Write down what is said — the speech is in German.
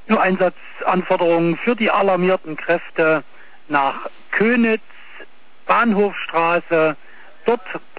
Nur Einsatzanforderungen für die alarmierten Kräfte nach Könitz, Bahnhofstraße, dort